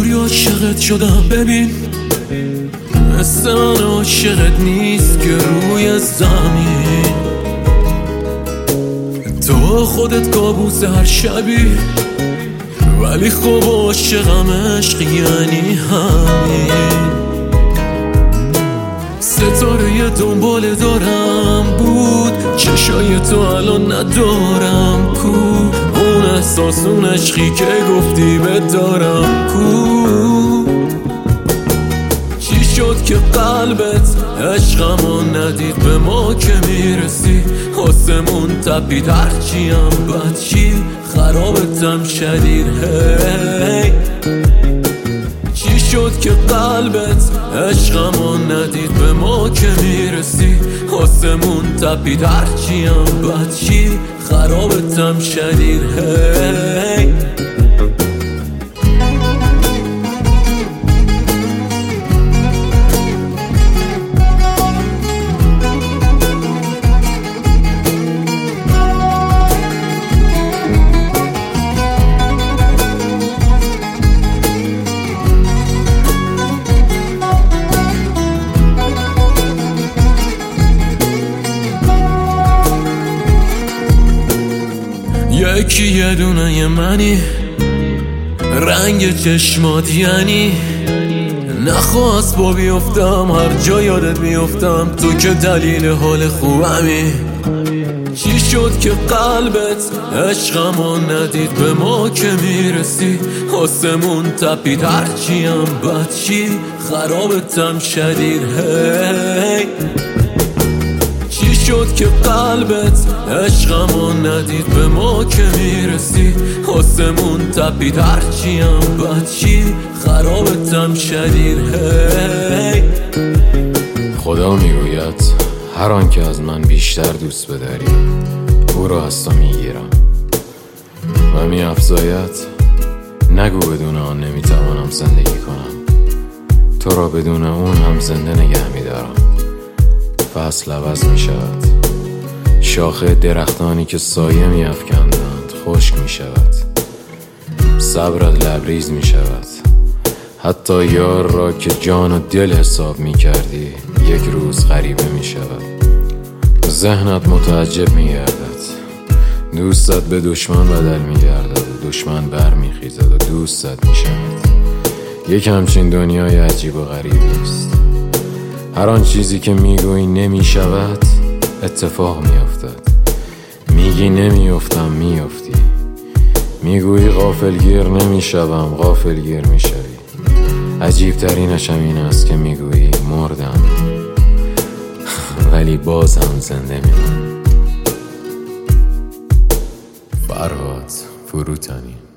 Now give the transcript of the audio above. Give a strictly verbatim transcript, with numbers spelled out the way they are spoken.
روی عاشقت شدم. ببین مثل من عاشقت نیست که روی زمین. تو خودت کابوس هر شبی، ولی خب عاشقم. عشق یعنی همین. ستاره دنبال دارم بود، چشای تو الان ندارم. کو اون احساس، اون عشقی که گفتی بدارم. کو چی شد که قلبت عشقمو ندید؟ به ما که میرسی آسمون تپید. هرچیم بدچی خرابتم شدید. هی چی شد که قلبت عشقمو ندید؟ به ما که میرسی آسمون تپید. هرچیم بدچی خرابتم شدید. هی یکی یه دونه یه منی، رنگ چشمات یعنی نخواست با بیفتم. هر جا یادت بیفتم تو که دلیل حال خوبمی. چی شد که قلبت عشقمو ندید؟ به ما که میرسی آسمون تپید. هرچیم بدچی خرابتم شدید. هی چی شد که قلبت عشقمو ندید؟ به ما که میرسی آسمون تپید. هرچیم بدچی خرابتم شدید. هی خدا میگوید هر آن که از من بیشتر دوست بداری او را از تو میگیرم و میافزاید نگو بدون آن نمیتوانم زندگی کنم. تو را بدون اون هم زنده نگه میدارم. فصل عوض می شود، شاخه درختانی که سایه می افکندند خشک می شود. صبرت لبریز می شود. حتی یار را که جان و دل حساب می کردی یک روز غریبه می شود. ذهنت متعجب می گردد، دوستت به دشمن بدل می گردد و دشمن بر می خیزد و دوستت می شود. یک همچین دنیای عجیب و غریبی است. هر آن چیزی که میگویی نمی شود اتفاق می افتد. میگی نمی افتم می افتی. میگویی غافلگیر نمی شوم غافلگیر می شوی. عجیب ترینش هم این است که میگویی مردم ولی باز هم زنده میمونم. فرهاد فروتنی.